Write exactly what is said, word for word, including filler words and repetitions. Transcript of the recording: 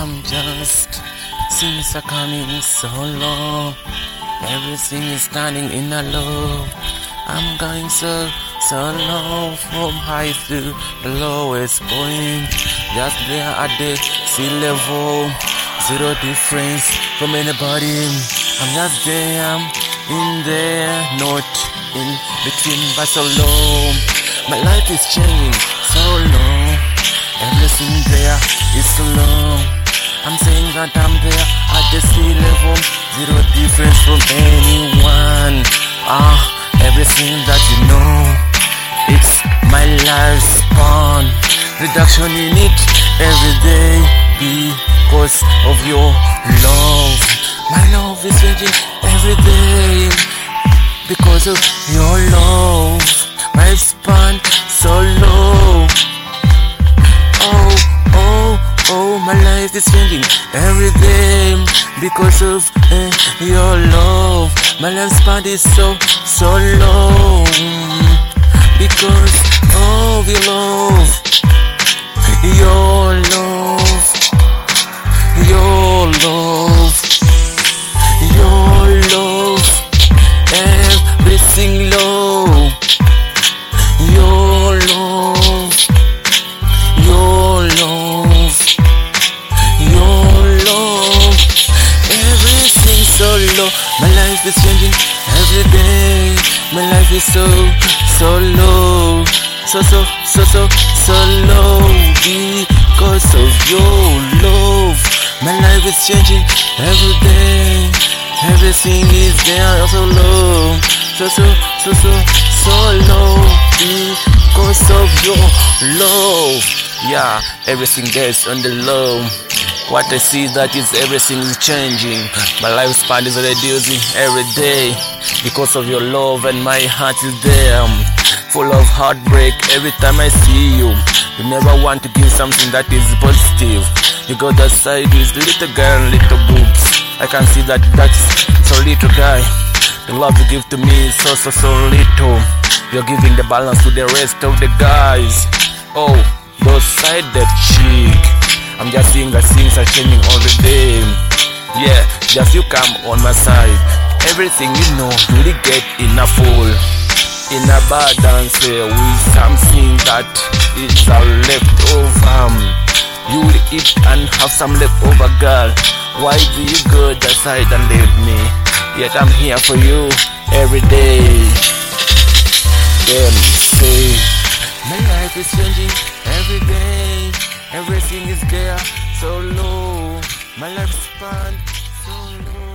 I'm just since I coming so low. Everything is standing in a low. I'm going so so low from high to the lowest point. Just there at the sea level, zero difference from anybody. I'm just there, in there, not in between, but so low. My life is changing so low. Everything there is so low. I'm saying that I'm there at the sea level, zero difference from anyone. Ah, everything that you know, it's my lifespan. Reduction in it every day because of your love. My love is changing every day because of your love. My span so low. Oh, oh, oh, my life is changing every day because of eh, your love. My lifespan is so, so low because of your love. Your love, your love, your love, everything low. Your love, your love, your love, everything so low. My life is changing every day. My life is so, so low. So, so, so, so, so low because of your love. My life is changing every day. Everything is there so low. So, so, so, so, so low because of your love. Yeah, everything gets on the low. What I see that is everything is changing. My lifespan is reducing every day because of your love, and my heart is there, full of heartbreak every time I see you. You never want to give something that is positive. You got that side with little girl and little boobs. I can see that that's so little guy. The love you give to me is so so so little. You're giving the balance to the rest of the guys. Oh, those side that cheek. I'm just seeing that things are changing all the day. Yeah, just you come on my side. Everything you know, really get enough full. In abundance uh, with something that is uh, left over. You will eat and have some leftover, girl. Why do you go that side and leave me? Yet I'm here for you every day. Then say, my life is changing every day. Everything is there so low. My lifespan so low.